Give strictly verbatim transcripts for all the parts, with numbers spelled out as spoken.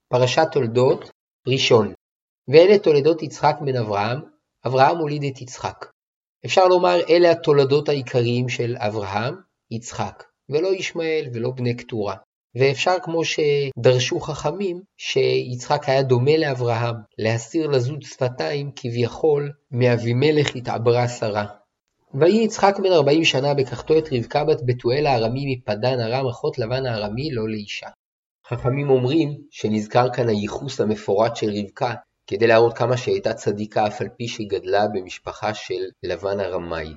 פרשת תולדות ראשון. ואלה תולדות יצחק בן אברהם, אברהם הוליד את יצחק. אפשר לומר אלה התולדות העיקריים של אברהם, יצחק, ולא ישמעאל ולא בני קטורה. ואפשר כמו שדרשו חכמים שיצחק היה דומה לאברהם, להסיר לזות שפתיים כביכול מאבימלך התעברה שרה. ויהי יצחק בן ארבעים שנה בקחתו את רבקה בת בתואל הארמי מפדן ארם אחות לבן הארמי לא לאישה. חכמים אומרים שנזכר כאן הייחוס המפורט של רבקה כדי להראות כמה שהייתה צדיקה אף על פי שגדלה במשפחה של לבן הרמאי.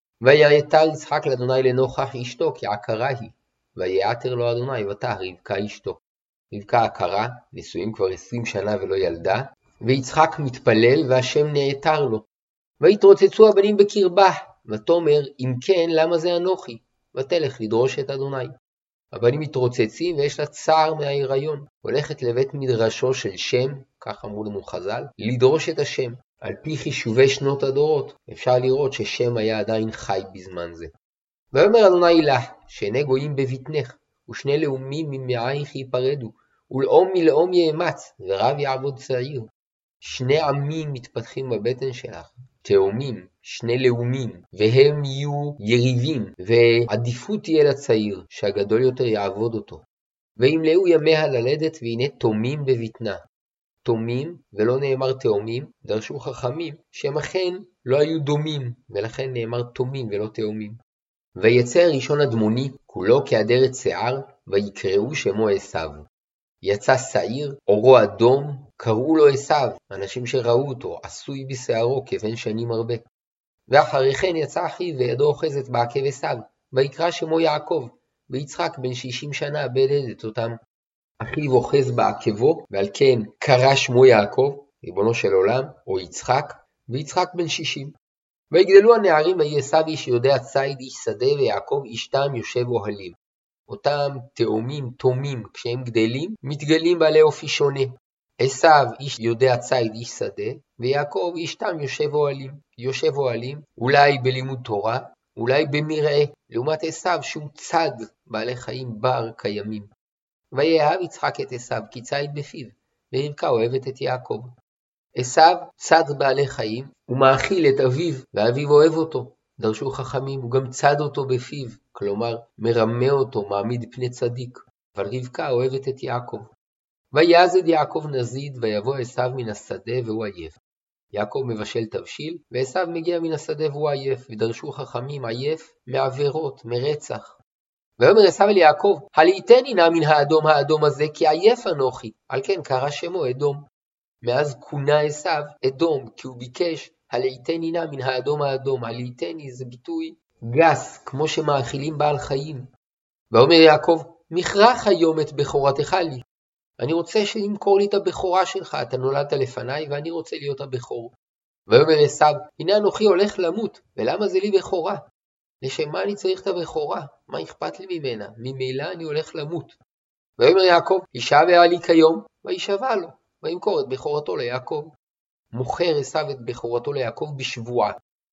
ויעתר יצחק לאדוני לנוכח אשתו כי עקרה היא, ויעתר לו אדוני ותער רבקה אשתו. רבקה עקרה, נשואים כבר עשרים שנה ולא ילדה, ויצחק מתפלל והשם נעתר לו. ויתרוצצו הבנים בקרבה, ותאמר אם כן למה זה אנוכי, ותלך לדרוש את אדוני. הבנים מתרוצצים ויש לה צער מההיריון, הולכת לבית מדרשו של שם, כך אמרו לנו חז"ל, לדרוש את השם. על פי חישובי שנות הדורות, אפשר לראות ששם היה עדיין חי בזמן זה. ואומר אדוני לה, שני גויים בבטנך, ושני לאומים ממעייך ייפרדו, ולאום מלאום יאמץ, ורב יעבוד צעיר. שני עמים מתפתחים בבטן שלך, תאומים, שני לאומים, והם יהיו יריבים, ועדיפות תהיה לצעיר, שהגדול יותר יעבוד אותו. וימלאו ימיה ללדת, והנה תומים בבטנה. תומים, ולא נאמר תאומים, דרשו חכמים, שהם אכן לא היו דומים, ולכן נאמר תומים ולא תאומים. ויצא ראשון אדמוני, כולו כעדרת שיער, ויקראו שמו עשיו. יצא שעיר, אורו אדום, קראו לו עשיו, אנשים שראו אותו, עשוי בשערו כבן שנים הרבה. ואחרי כן יצא אחיו וידו אוחזת בעקב עשיו, ויקרא שמו יעקב, ויצחק בן שישים שנה בלד את אותם. אחיו אוחז בעקבו, ועל כן קרא שמו יעקב, ריבונו של עולם, או יצחק, ויצחק בן שישים. ויגדלו הנערים ויהי עשיו איש יודע ציד איש שדה, ויעקב איש תם יושב אוהלים. אותם תאומים תומים כשהם גדלים, מתגלים בעלי אופי שונה. עשיו איש יודע ציד איש שדה, ויעקב איש תם יושב אוהלים. יושב אוהלים, אולי בלימוד תורה, אולי במרעה, לעומת עשיו שהוא צד בעלי חיים בר קיימים. ויאהב יצחק את עשיו כי ציד בפיו, ורבקה אוהבת את יעקב. עשיו צד בעלי חיים, ומאכיל את אביו, ואביו אוהב אותו. דרשו חכמים, הוא גם צד אותו בפיו, כלומר מרמה אותו, מעמיד פני צדיק. אבל רבקה אוהבת את יעקב. ויעזד יעקב נזיד, ויבוא עשיו מן השדה והוא עייף. יעקב מבשל תבשיל, ועשיו מגיע מן השדה והוא עייף, ודרשו חכמים עייף מעבירות, מרצח. ואומר עשיו אל יעקב, הלעיתני נא מן האדום האדום הזה, כי עייף אנוכי. על כן קרא שמו אדום. מאז כונה עשיו אדום, כי הוא ביקש, הלעיתני נא מן האדום האדום. הלעיתני זה ביטוי גס, כמו שמאכילים בעל חיים. ואומר יעקב, מכרח היום את בכורתך לי. אני רוצה שלמכור לי את הבכורה שלך, אתה נולדת לפניי ואני רוצה להיות הבכור. ואומר עשיו, הנה אנוכי הולך למות, ולמה זה לי בכורה? לשם מה אני צריך את הבכורה? מה אכפת לי ממנה? ממילא אני הולך למות. ואומר יעקב, הישבע לי כיום, וישבע לו, וימכור את בכורתו ליעקב. מוכר עשיו את בכורתו ליעקב בשבועה.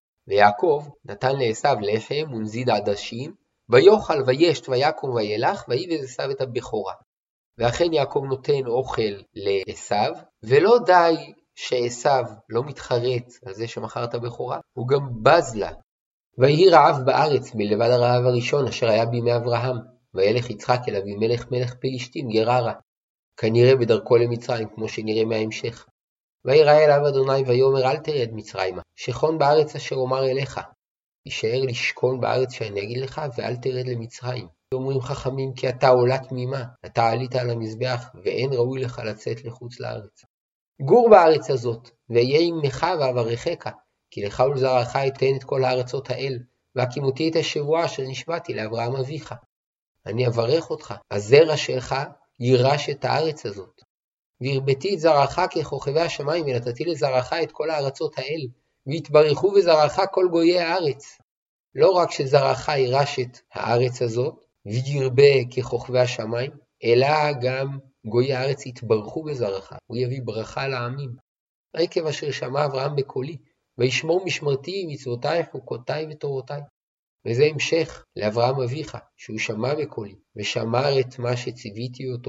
ויעקב נתן לעשיו לחם ונזיד עדשים, ויאכל וישת ויקום וילך, ויבז עשיו את הבכורה. ואכן יעקב נותן אוכל לעשיו, ולא די שעשיו לא מתחרט על זה שמכר את הבכורה, הוא גם בז לה. ויהי רעב בארץ מלבד הרעב הראשון אשר היה בימי אברהם, וילך יצחק אל אבימלך מלך פלישתים גררה, כנראה בדרכו למצרים כמו שנראה מההמשך. וירא אליו אדוני ויאמר אל תרד מצרימה, שכון בארץ אשר אומר אליך. יישאר לשכון בארץ שאני אגיד לך ואל תרד למצרים. אומרים חכמים כי אתה עולה תמימה, אתה עלית על המזבח ואין ראוי לך לצאת לחוץ לארץ. גור בארץ הזאת והיה עמך ואברכך, כי לך ולזרעך אתן את כל הארצות האל, והקימותי את השבועה אשר נשבעתי לאברהם אביך. אני אברך אותך, הזרע שלך יירש את הארץ הזאת. והרביתי את זרעך ככוכבי השמיים, ונתתי לזרעך את כל הארצות האל, והתברכו בזרעך כל גויי הארץ. לא רק שזרעך יירש את הארץ הזאת, וירבה ככוכבי השמיים, אלא גם גויי הארץ יתברכו בזרעך, הוא יביא ברכה לעמים. עקב אשר שמע אברהם בקולי, וישמור משמרתי מצוותיי, חוקותיי ותורותיי. וזה המשך לאברהם אביך, שהוא שמע בקולי, ושמר את מה שציוויתי אותו,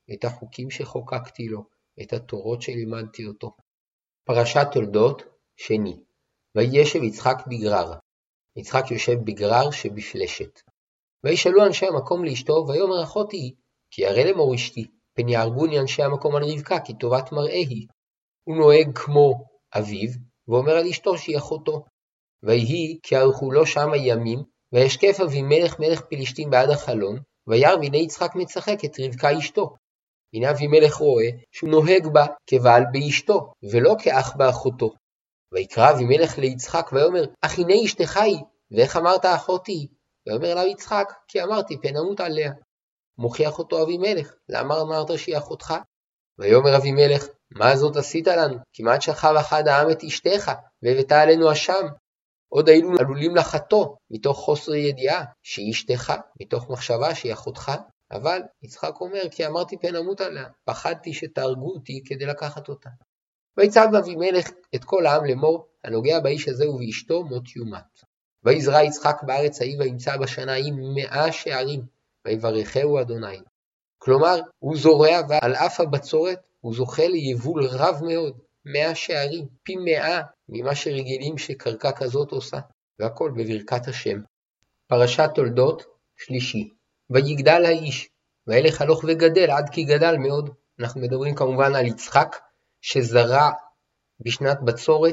את החוקים שחוקקתי לו, את התורות שלימדתי אותו. פרשת תולדות שני. וישב יצחק בגרר. יצחק יושב בגרר שבפלשת. וישאלו אנשי המקום לאשתו, ויאמר אחותי היא, כי ירא לאמור אשתי, פן יהרגוני אנשי המקום על רבקה, כי טובת מראה היא. הוא נוהג כמו אביו, ואומר על אשתו שהיא אחותו. ויהי כי ערכו לו שם ימים, וישקף אבימלך מלך פלישתים בעד החלון, וירא והנה יצחק מצחק את רבקה אשתו. הנה אבימלך רואה שהוא נוהג בה כבעל באשתו, ולא כאח באחותו. ויקרא אבימלך ליצחק ויאמר, אך הנה אשתך היא, ואיך אמרת אחותי? ויאמר לה יצחק, כי אמרתי פן אמות עליה. מוכיח אותו אבימלך, למה אמרת שהיא אחותך? ויאמר אבימלך, מה זאת עשית לנו? כמעט שכב אחד העם את אשתך, והבאת עלינו אשם. עוד היינו עלולים לחתו, מתוך חוסר ידיעה, שהיא אשתך, מתוך מחשבה שהיא אחותך. אבל יצחק אומר, כי אמרתי פן אמות עליה, פחדתי שתהרגו אותי כדי לקחת אותה. ויצב אבימלך את כל העם לאמור, הנוגע באיש הזה ובאשתו מות יומת. ויזרע יצחק בארץ ההיא וימצא בשנה ההיא מאה שערים, ויברכהו אדוני. כלומר, הוא זורע ועל אף הבצורת, הוא זוכה ליבול רב מאוד, מאה שערים, פי מאה ממה שרגילים שקרקע כזאת עושה, והכל בברכת השם. פרשת תולדות שלישי. ויגדל האיש, וילך הלוך וגדל עד כי גדל מאוד. אנחנו מדברים כמובן על יצחק, שזרע בשנת בצורת,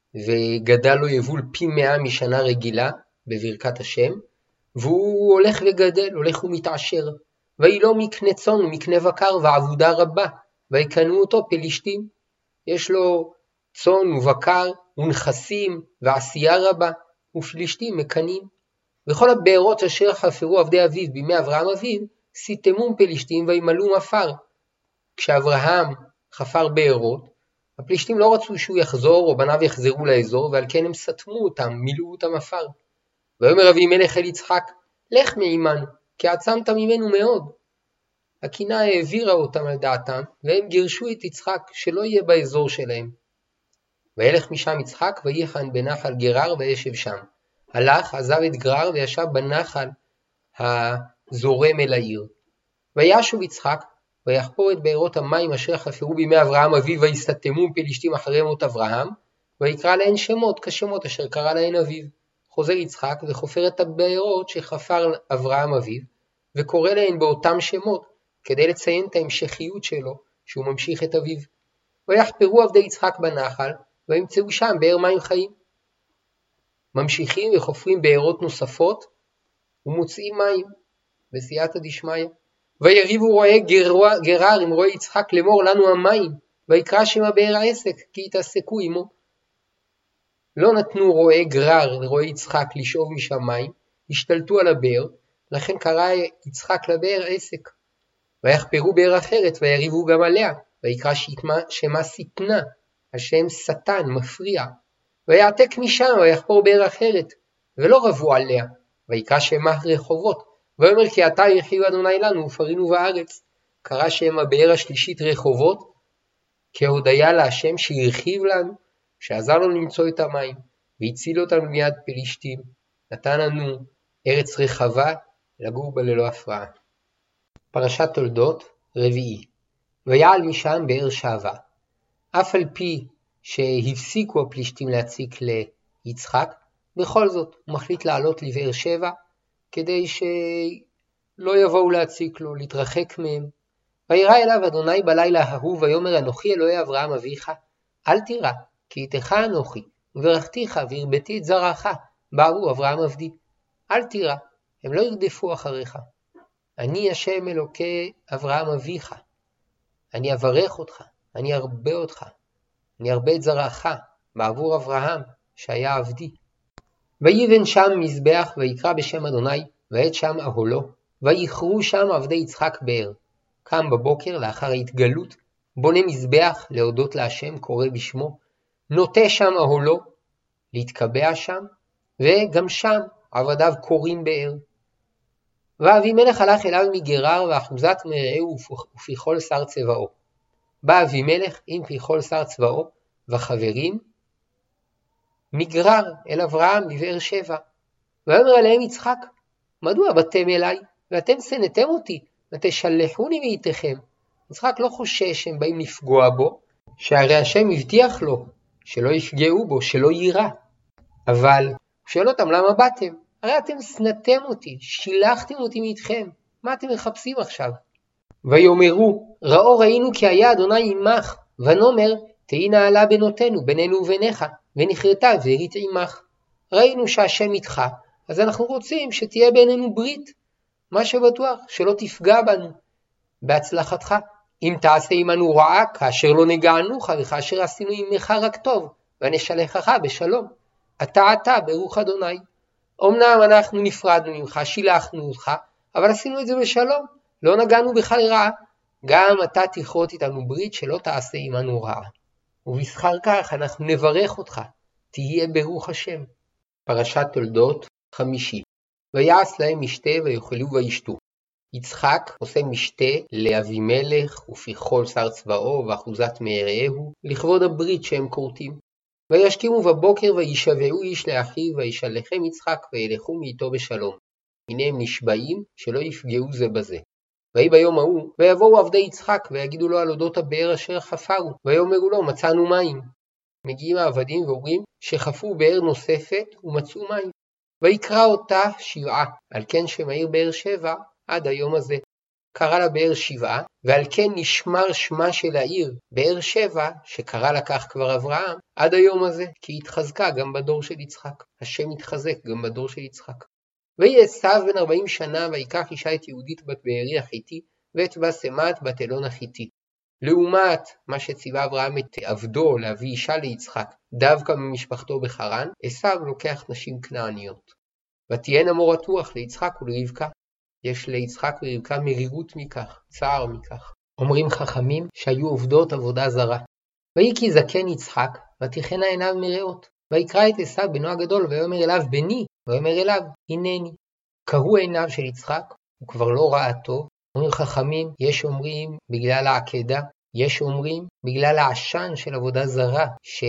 וגדל לו יבול פי מאה משנה רגילה, בברכת השם, והוא הולך וגדל, הולך ומתעשר. ויהי לו מקנה צאן ומקנה בקר ועבודה רבה, ויקנו אותו פלישתים. יש לו צאן ובקר ונכסים ועשייה רבה, ופלישתים מקנים. וכל הבארות אשר חפרו עבדי אביו בימי אברהם אביו, סיתמום פלישתים וימלאום עפר. כשאברהם חפר בארות, הפלישתים לא רצו שהוא יחזור או בניו יחזרו לאזור, ועל כן הם סתמו אותם, מילאו אותם עפר. ויאמר אבימלך אל יצחק, לך מעמנו, כי עצמת ממנו מאוד. הקינה העבירה אותם על דעתם, והם גירשו את יצחק שלא יהיה באזור שלהם. וילך משם יצחק ויחן בנחל גרר וישב שם. הלך, עזב את גרר וישב בנחל הזורם אל העיר. וישוב יצחק ויחפור את בארות המים אשר חפרו בימי אברהם אביו ויסתתמו פלישתים אחרי מות אברהם, ויקרא להן שמות כשמות אשר קרא להן אביו. חוזר יצחק וחופר את הבארות שחפר אברהם אביו, וקורא להן באותם שמות, כדי לציין את ההמשכיות שלו, שהוא ממשיך את אביו. ויחפרו עבדי יצחק בנחל, וימצאו שם באר מים חיים. ממשיכים וחופרים בארות נוספות, ומוצאים מים, בסייעתא דשמיא. ויריבו רועי גרר עם רועי יצחק לאמור לנו המים, ויקרא שם הבאר העסק, כי יתעסקו עמו. לא נתנו רועי גרר לרועי יצחק לשאוב משם מים, השתלטו על הבאר, לכן קרא יצחק לבאר עסק. ויחפרו באר אחרת ויריבו גם עליה, ויקרא שמה שטנה, השם שטן, מפריע. ויעתק משם ויחפור באר אחרת, ולא רבו עליה, ויקרא שמה רחובות. ואומר כי אתה ירחיב אדוני לנו ופרינו בארץ. קרא שם הבאר השלישית רחובות, כהודיה להשם שירחיב לנו, שעזר לנו למצוא את המים, והציל אותנו מיד פלישתים, נתן לנו ארץ רחבה, לגור בה ללא הפרעה. פרשת תולדות רביעי. ויעל משם באר שבע. אף על פי שהפסיקו הפלישתים להציק ליצחק, בכל זאת הוא מחליט לעלות לבאר שבע, כדי שלא יבואו להציק לו, להתרחק מהם. וירא אליו אדוני בלילה ההוא, ויאמר אנוכי אלוהי אברהם אביך, אל תירא, כי איתך אנוכי, וברכתיך והרביתי את זרעך, בעבור אברהם עבדי. אל תירא, הם לא ירדפו אחריך. אני השם אלוקי אברהם אביך. אני אברך אותך, אני ארבה אותך, אני ארבה את זרעך, בעבור אברהם שהיה עבדי. ויבן שם מזבח ויקרא בשם אדוני, ואת שם אהלו, ויכרו שם עבדי יצחק באר. קם בבוקר לאחר ההתגלות, בונה מזבח להודות להשם, קורא בשמו, נוטה שם אהלו, להתקבע שם, וגם שם עבדיו קוראים באר. ואבימלך הלך אליו מגרר ואחוזת מרעהו ופיכול שר צבאו. בא אבימלך עם פיכול שר צבאו וחברים מגרר אל אברהם בבאר שבע. ואומר עליהם יצחק, מדוע באתם אליי ואתם שנאתם אותי ותשלחוני מאיתכם? יצחק לא חושש שהם באים לפגוע בו, שהרי השם הבטיח לו שלא יפגעו בו, שלא יירא. אבל הוא שואל אותם, למה באתם? הרי אתם שנאתם אותי, שילחתם אותי מאיתכם, מה אתם מחפשים עכשיו? ויאמרו, ראו ראינו כי היה אדוני עמך, ונאמר, תהי נעלה בנותינו, בינינו וביניך, ונכרתה זרית עמך. ראינו שהשם איתך, אז אנחנו רוצים שתהיה בינינו ברית, מה שבטוח, שלא תפגע בנו, בהצלחתך. אם תעשה עמנו רעה, כאשר לא נגענוך, וכאשר עשינו עמך רק טוב, ונשלחך בשלום. אתה אתה ברוך אדוני. אמנם אנחנו נפרדנו ממך, שילחנו אותך, אבל עשינו את זה בשלום, לא נגענו בך לרעה. גם אתה תכרות איתנו ברית שלא תעשה עמנו רעה. ובשכר כך אנחנו נברך אותך, תהיה ברוך השם. פרשת תולדות חמישי. ויעש להם משתה ויאכלו וישתו. יצחק עושה משתה לאבימלך ופיכול שר צבאו ואחוזת מרעהו לכבוד הברית שהם כורתים. וישכימו בבוקר וישבעו איש לאחיו וישלחם יצחק וילכו מאיתו בשלום. הנה הם נשבעים שלא יפגעו זה בזה. ויהי ביום ההוא ויבואו עבדי יצחק ויגידו לו על אודות הבאר אשר חפרו, ויאמרו לו מצאנו מים. מגיעים העבדים ואומרים שחפרו באר נוספת ומצאו מים. ויקרא אותה שבעה, על כן שם העיר באר שבע עד היום הזה. קרא לה באר שבעה, ועל כן נשמר שמה של העיר באר שבע, שקרא לה כך כבר אברהם, עד היום הזה, כי התחזקה גם בדור של יצחק. השם התחזק גם בדור של יצחק. ויהי עשיו בן ארבעים שנה, ויקח אישה את יהודית בת בארי החיתי, ואת בסמת בת אלון החיתי. לעומת מה שציווה אברהם את עבדו להביא אישה ליצחק, דווקא ממשפחתו בחרן, עשיו לוקח נשים כנעניות. ותהיינה מורת רוח ליצחק ולרבקה. יש ליצחק ורבקה מרירות מכך, צער מכך. אומרים חכמים שהיו עובדות עבודה זרה. ויהי כי זקן יצחק, ותיכנה עיניו מראות. ויקרא את עשיו בנו הגדול, ויאמר אליו בני, ויאמר אליו הנני. קראו עיניו של יצחק, הוא כבר לא ראה טוב. אומרים חכמים, יש אומרים בגלל העקדה, יש אומרים בגלל העשן של עבודה זרה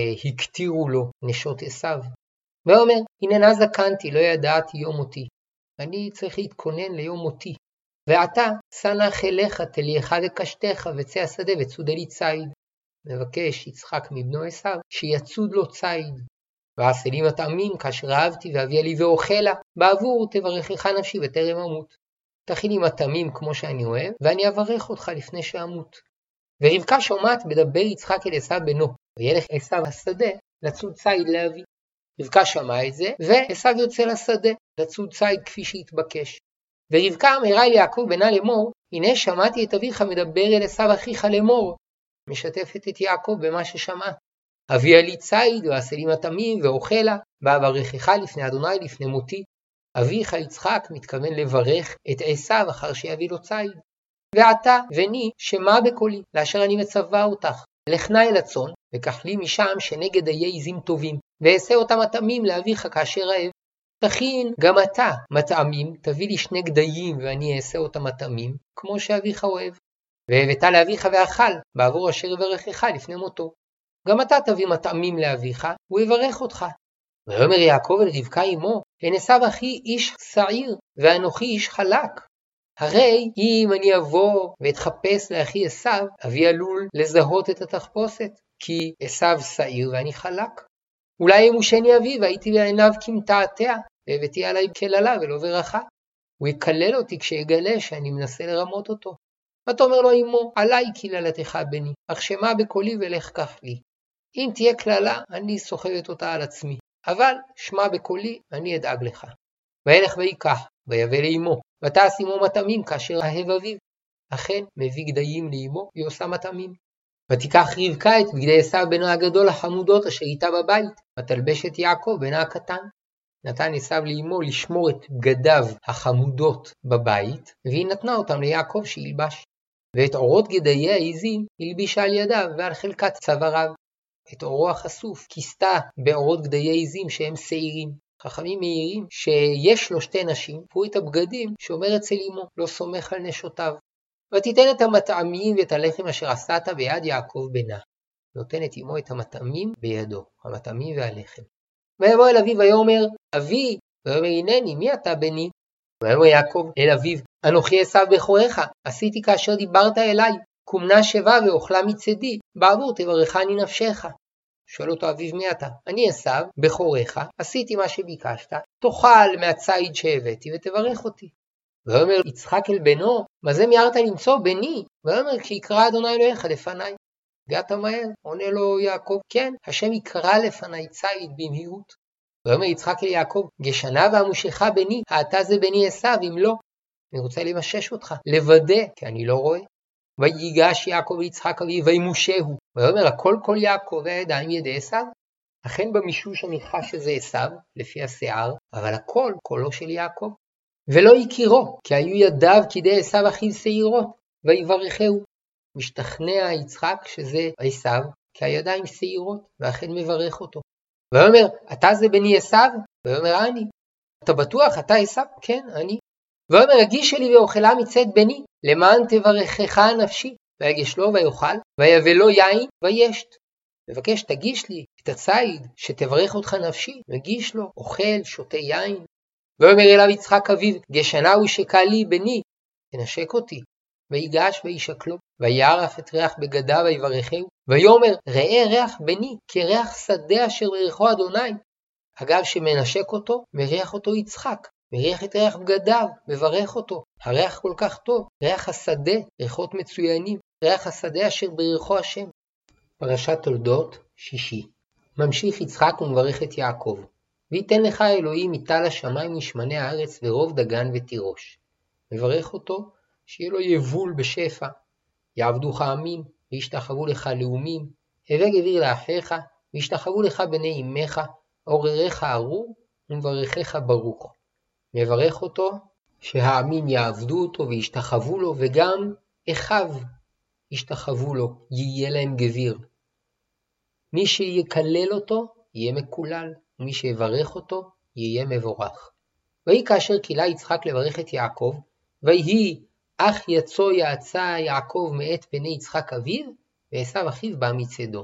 שהקטירו לו נשות עשיו. ואומר, הנה זקנתי, לא ידעתי יום מותי. אני צריך להתכונן ליום מותי. ועתה, סנח אליך, תלייך וקשתך, וצא השדה וצוד לי ציד. מבקש יצחק מבנו עשיו, שיצוד לו ציד. ועשה לי מטעמים, כאשר אהבתי ואביה לי ואוכלה, בעבור תברכך נפשי בטרם אמות. תכין לי מטעמים כמו שאני אוהב, ואני אברך אותך לפני שאמות. ורבקה שומעת בדבר יצחק אל עשיו בנו, וילך עשיו השדה לצוד ציד להביא. רבקה שמעה את זה, ועשיו יוצא לשדה לצוד ציד כפי שהתבקש. ורבקה אמרה אל יעקב בנה לאמור, הנה שמעתי את אביך מדבר אל עשיו אחיך לאמור. משתפת את יעקב במה ששמע. אביה לי ציד ועשה לי מטעמים ואוכלה, ואברכך לפני אדוני לפני מותי. אביך יצחק מתכוון לברך את עשיו אחר שיביא לו ציד. ועתה וני שמע בקולי, לאשר אני מצווה אותך. לכנה אל הצאן, וקח לי משם שנגד איי עזים טובים, ואעשה אותם מטעמים לאביך כאשר רעב. תכין גם אתה מטעמים, תביא לי שני גדיים ואני אעשה אותם מטעמים, כמו שאביך אוהב. והבאת לאביך ואכל, בעבור אשר יברכך לפני מותו. גם אתה תביא מטעמים לאביך, הוא יברך אותך. ויאמר יעקב אל רבקה אמו, הן עשיו אחי איש שעיר, ואנוכי איש חלק. הרי אם אני אבוא ואתחפש לאחי עשיו, אבי עלול לזהות את התחפושת, כי עשיו שעיר ואני חלק. אולי ימושני אבי והייתי בעיניו כמתעתע, והבאתי עליי כללה ולא ברכה. הוא יקלל אותי כשיגלה שאני מנסה לרמות אותו. ואתה אומר לו אמו, עליי קללתך בני, אך שמע בקולי ולך קח לי. אם תהיה כללה, אני סוחבת אותה על עצמי, אבל שמע בקולי, אני אדאג לך. וילך ויקח, ויבא לאמו, ותעש עמו מטעמים כאשר אהב אביו. אכן, מביא גדיים לאמו, היא עושה מטעמים. ותיקח רבקה את בגדי עשיו בנה הגדול החמודות אשר איתה בבית, ותלבש את יעקב בנה הקטן. נתן עשיו לאמו לשמור את בגדיו החמודות בבית, והיא נתנה אותם ליעקב שילבש. ואת אורות גדיי העזים הלבישה על ידיו ועל חלקת צוואריו. את אורו החשוף כיסתה באורות גדיי עזים שהם שעירים. חכמים מעירים שיש לו שתי נשים, הוא את הבגדים שאומר אצל אמו, לא סומך על נשותיו. ותיתן את המטעמים ואת הלחם אשר עשת ביד יעקב בנה. נותן את אמו את המטעמים בידו, המטעמים והלחם. ויבוא אל אביו ויאמר, אבי, ויאמר הנני, מי אתה בני? ויאמר יעקב אל אביו, אנוכי עשיו בכורך, עשיתי כאשר דיברת אליי, קומנה שבה ואוכלה מצדי, בעבור תברכני נפשך. שואל אותו אביו, מי אתה? אני עשיו, בכורך, עשיתי מה שביקשת, תאכל מהציד שהבאתי ותברך אותי. ואומר יצחק אל בנו, מה זה מיהרת למצוא בני? ואומר, כי יקרא אדוני אלוהיך לפניי. הגעת מהר? עונה לו יעקב, כן, השם יקרא לפניי ציד במהירות. ואומר יצחק אל יעקב, גשנה ועמושך בני, האתה זה בני עשיו, אם לא. אני רוצה למשש אותך, לוודא, כי אני לא רואה. ויגש יעקב ליצחק אביו וימושהו. ואומר, הכל כל יעקב והידיים ידי עשיו. אכן במישוש אני חש שזה עשיו, לפי השיער, אבל הכל קולו של יעקב. ולא הכירו, כי היו ידיו כדי עשיו אחיו שעירות, ויברכהו. משתכנע יצחק שזה עשיו, כי הידיים שעירות, ואכן מברך אותו. ואומר, אתה זה בני עשיו? ואומר, אני. אתה בטוח, אתה עשיו? כן, אני. ואומר, הגיש לי ואוכלה מצד בני, למען תברכך נפשי. ויגש לו ויאכל, ויבא לו יין וישת. מבקש, תגיש לי את הציד שתברך אותך נפשי. מגיש לו, אוכל, שותה יין. ואומר אליו יצחק אביו, גשנה הוא שקע לי בני, תנשק אותי. ויגש וישק לו, ויערף את ריח בגדיו ויברכהו, ויאמר, ראה ריח בני, כריח שדה אשר ברכו אדוני. אגב, שמנשק אותו, מריח אותו יצחק, מריח את ריח בגדיו, מברך אותו. הריח כל כך טוב, ריח השדה, ריחות מצוינים, ריח השדה אשר ברכו השם. פרשת תולדות שישי. ממשיך יצחק ומברך את יעקב. ויתן לך אלוהים מטל השמיים משמני הארץ ורוב דגן ותירוש. מברך אותו שיהיה לו יבול בשפע. יעבדוך עמים וישתחוו לך לאומים. הווה גביר לאחיך וישתחוו לך בני אמך. עורריך ארור ומברכך ברוך. מברך אותו שהעמים יעבדו אותו וישתחוו לו, וגם אחיו ישתחוו לו, יהיה להם גביר. מי שיקלל אותו יהיה מקולל, ומי שיברך אותו יהיה מבורך. ויהי כאשר קילה יצחק לברך את יעקב, ויהי אח יצוא יעצה יעקב מאת פני יצחק אביו, ועשיו אחיו בא מצדו.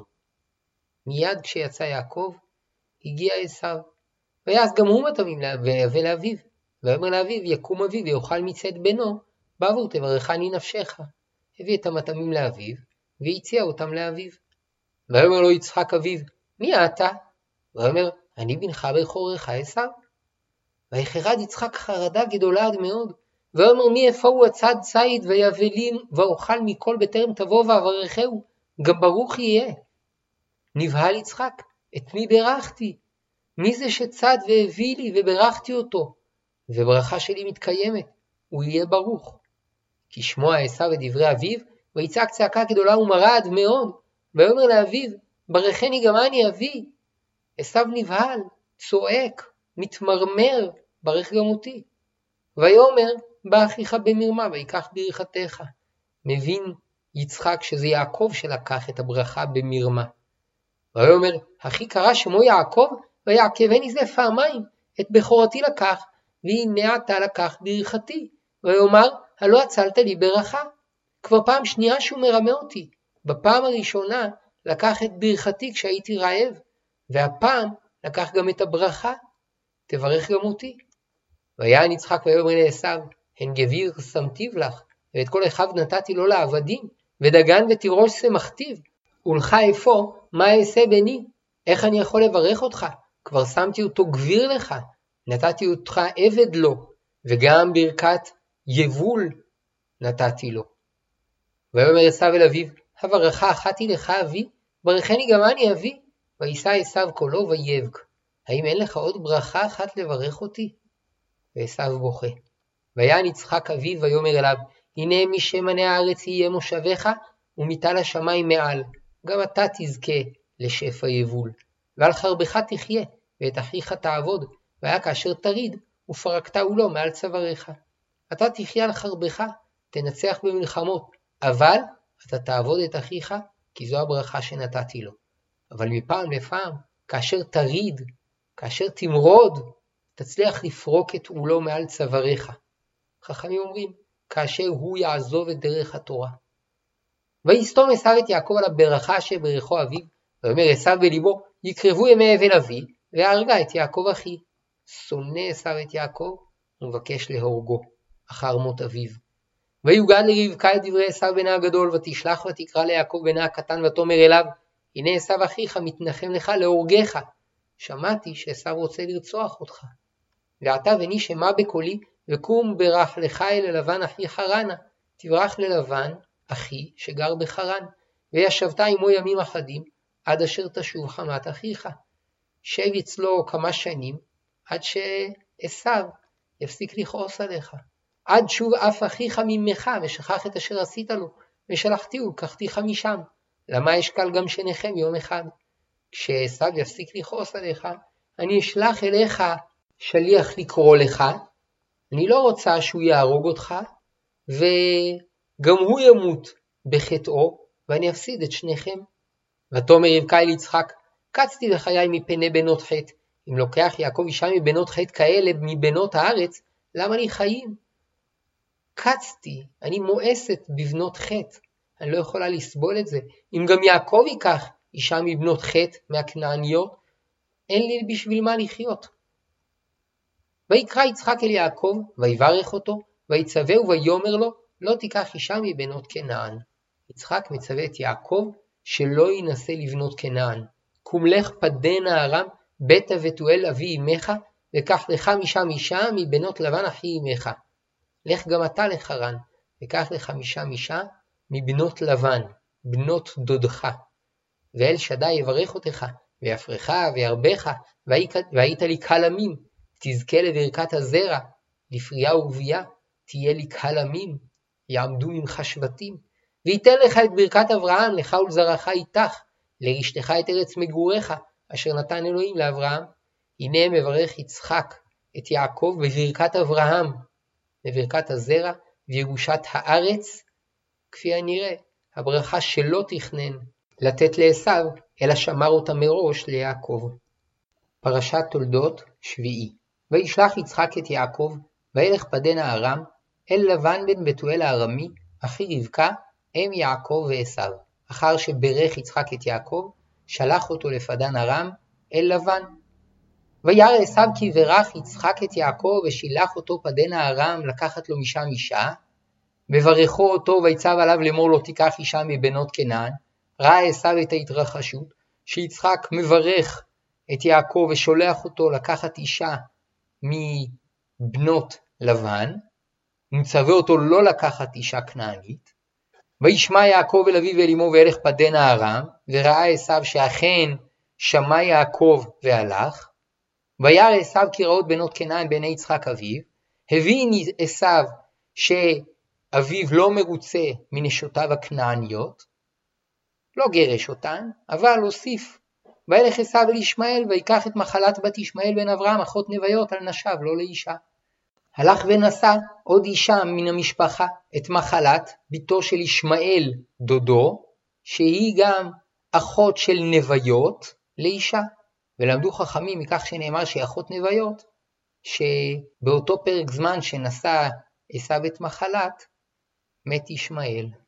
מיד כשיצא יעקב, הגיע עשיו, ויעש גם הוא מטעמים ויבא לאביו, ואומר לאביו, יקום אביו ויאכל מצד בנו, בעבור תברכני נפשך. הביא את המטעמים לאביו, והציע אותם לאביו. ואומר לו יצחק אביו, מי אתה? ואומר, אני בנך בכורך עשיו. ויחרד יצחק חרדה גדולה עד מאוד, ואומר, מי איפה הוא הצד ציד ויבלים ואוכל מכל בטרם תבוא ואברכהו, גם ברוך יהיה. נבהל יצחק, את מי ברכתי? מי זה שצד והביא לי וברכתי אותו? וברכה שלי מתקיימת, הוא יהיה ברוך. כי שמוע עשיו את דברי אביו, ויצעק צעקה גדולה ומרה עד מאוד, ואומר לאביו, ברכני גם אני אבי. עשיו נבהל, צועק, מתמרמר, ברך גם אותי. ויאמר, בא אחיך במרמה ויקח ברכתך. מבין יצחק שזה יעקב שלקח את הברכה במרמה. ויאמר, אחי קרא שמו יעקב, ויעקבני זה פעמיים, את בכורתי לקח, והנה אתה לקח ברכתי. ויאמר, הלא הצלת לי ברכה. כבר פעם שנייה שהוא מרמה אותי. בפעם הראשונה לקח את ברכתי כשהייתי רעב, והפעם לקח גם את הברכה. תברך גם אותי. ויען יצחק ויאמר לעשיו, הן גביר שמתיו לך, ואת כל אחיו נתתי לו לעבדים, ודגן ותירוש שמחתיו. ולך איפה, מה אעשה בני? איך אני יכול לברך אותך? כבר שמתי אותו גביר לך, נתתי אותך עבד לו, וגם ברכת יבול נתתי לו. ויאמר עשיו אל אביו, הברכה אחת היא לך אבי, ברכני גם אני אבי. וישא עשיו קולו ויבך, האם אין לך עוד ברכה אחת לברך אותי? ועשיו בוכה. ויען יצחק אביו ויאמר אליו, הנה משמני הארץ יהיה מושבך, ומטל השמיים מעל, גם אתה תזכה לשפע יבול. ועל חרבך תחיה, ואת אחיך תעבוד, והיה כאשר תריד, ופרקתהו לו מעל צוואריך. אתה תחיה על חרבך, תנצח במלחמות, אבל אתה תעבוד את אחיך, כי זו הברכה שנתתי לו. אבל מפעם לפעם, כאשר תריד, כאשר תמרוד, תצליח לפרוק את עולו מעל צוואריך. חכמים אומרים, כאשר הוא יעזוב את דרך התורה. ויסתום עשיו את יעקב על הברכה שברכו אביו, ואומר עשיו בליבו, יקרבו ימי אבל אבי, והרגה את יעקב אחי. שונא עשיו את יעקב, ומבקש להורגו, אחר מות אביו. ויוגד לרבקה את דברי עשיו בנה הגדול, ותשלח ותקרא ליעקב בנה הקטן, ותאמר אליו, הנה עשיו אחיך מתנחם לך להורגך. שמעתי שעשיו רוצה לרצוח אותך. ועתה בני שמע בקולי, וקום ברח לך אל לבן אחי חרנה, תברח ללבן אחי שגר בחרן, וישבת עמו ימים אחדים, עד אשר תשוב חמת אחיך. שב אצלו כמה שנים, עד שעשיו יפסיק לכעוס עליך. עד שוב אף אחיך ממך, ושכח את אשר עשית לו, ושלחתי ולקחתיך משם. למה אשקל גם שניכם יום אחד? כשעשיו יפסיק לכעוס עליך, אני אשלח אליך שליח לקרוא לך, אני לא רוצה שהוא יהרוג אותך, וגם הוא ימות בחטאו, ואני אפסיד את שניכם. ותאמר רבקה אל יצחק, קצתי לחיי מפני בנות חטא. אם לוקח יעקב אישה מבנות חטא כאלה, מבנות הארץ, למה לי חיים? קצתי, אני מואסת בבנות חטא, אני לא יכולה לסבול את זה. אם גם יעקב ייקח אישה מבנות חטא, מהכנעניות, אין לי בשביל מה לחיות. ויקרא יצחק אל יעקב, ויברך אותו, ויצווהו ויאמר לו, לא תיקח אישה מבנות כנען. יצחק מצווה את יעקב שלא ינסה לבנות כנען. קום לך פדנה ארם, בית בתואל אבי אמך, וקח לך משם אישה מבנות לבן אחי אמך. לך גם אתה לחרן, וקח לך משם אישה מבנות לבן, בנות דודך. ואל שדי יברך אותך, ויפרך וירבך, והיית לי קל עמים, תזכה לברכת הזרע, לפריה ורבייה, תהיה לי קל עמים, יעמדו ממך שבטים. ויתן לך את ברכת אברהם, לך ולזרעך איתך, לרשתך את ארץ מגוריך, אשר נתן אלוהים לאברהם. הנה מברך יצחק את יעקב בברכת אברהם, בברכת הזרע וירושת הארץ, כפי הנראה, הברכה שלא תכנן לתת לעשיו, אלא שמר אותה מראש ליעקב. פרשת תולדות שביעי. וישלח יצחק את יעקב, וילך פדנה ארם, אל לבן בן בתואל הארמי, אחי רבקה, אם יעקב ועשיו. אחר שברך יצחק את יעקב, שלח אותו לפדן ארם, אל לבן. וירא עשיו כי ברך יצחק את יעקב, ושילח אותו פדנה ארם לקחת לו משם אישה, בברכו אותו ויצב עליו לאמור לו תיקח אישה מבנות כנען. ראה עשיו את ההתרחשות, שיצחק מברך את יעקב ושולח אותו לקחת אישה מבנות לבן, ומצווה אותו לא לקחת אישה כנענית. וישמע יעקב אל אביו ואל אמו וילך פדנה ארם, וראה עשיו שאכן שמע יעקב והלך. וירא עשיו כי רעות בנות כנען בעיני יצחק אביו, הבין עשיו שאביו לא מרוצה מנשותיו הכנעניות, לא גרש אותן, אבל הוסיף. וילך עשיו אל ישמעאל, ויקח את מחלת בת ישמעאל בן אברהם, אחות נוויות, על נשיו, לא לאישה. הלך ונשא עוד אישה מן המשפחה, את מחלת ביתו של ישמעאל דודו, שהיא גם אחות של נוויות, לאישה. ולמדו חכמים מכך שנאמר שהיא אחות נוויות, שבאותו פרק זמן שנשא עשיו את מחלת, מת ישמעאל.